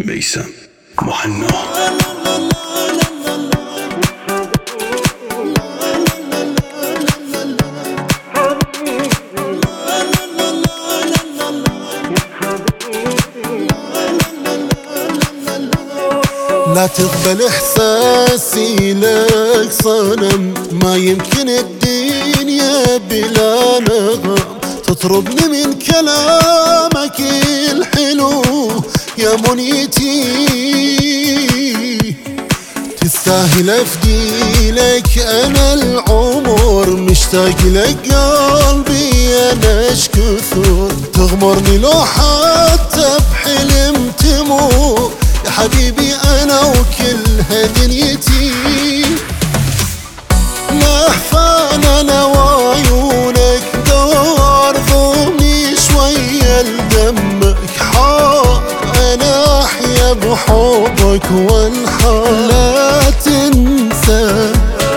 بيسم محنى. لا تقبل احساسي لك صنم، ما يمكن الدنيا بلا نغم. تطربني من كلامك الحلو يا منيتي، تستاهل افدي لك انا العمر. مشتاق لك قلبي انا كثر، تغمرني لو حتى بحلم تمر يا حبيبي انا وكلها دنيتي. لهفان انا وعيونك دار ضمني شوية لدمك حار، انا احيا بحبك وانحار. لا تنسى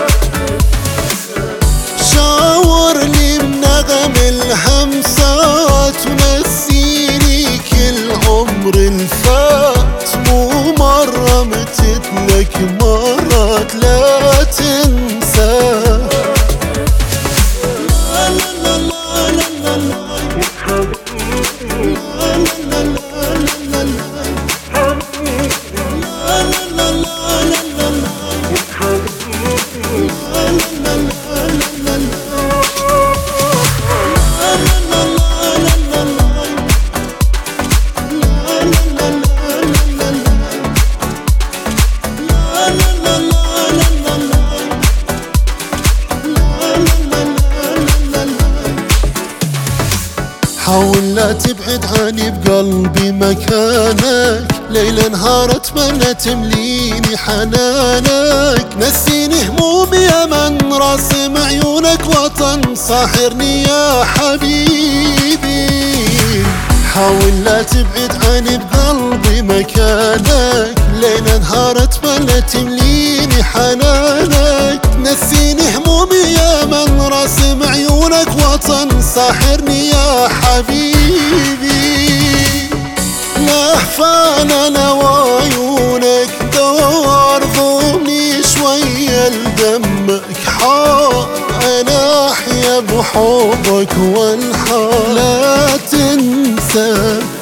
شاورني بنغم الهمسات، ونسيني كل عمر الفات. مو مرة متت لك مرات، لا تنسى. حاول لا تبعد عني بقلبي مكانك، ليل نهار اتمنى تمليني حنانك. نسيني همومي يا من راسم عيونك وطن ساحرني يا حبيبي. حاول لا تبعد عني بقلبي مكانك، ليل نهار اتمنى تمليني حنانك. نسيني همومي يا من راسم عيونك وطن ساحرني يا حبيبي. لهفان انا وعيونك دار ضمني شوية لدمك حار، انا احيا بحبك وانحار. لا تنسى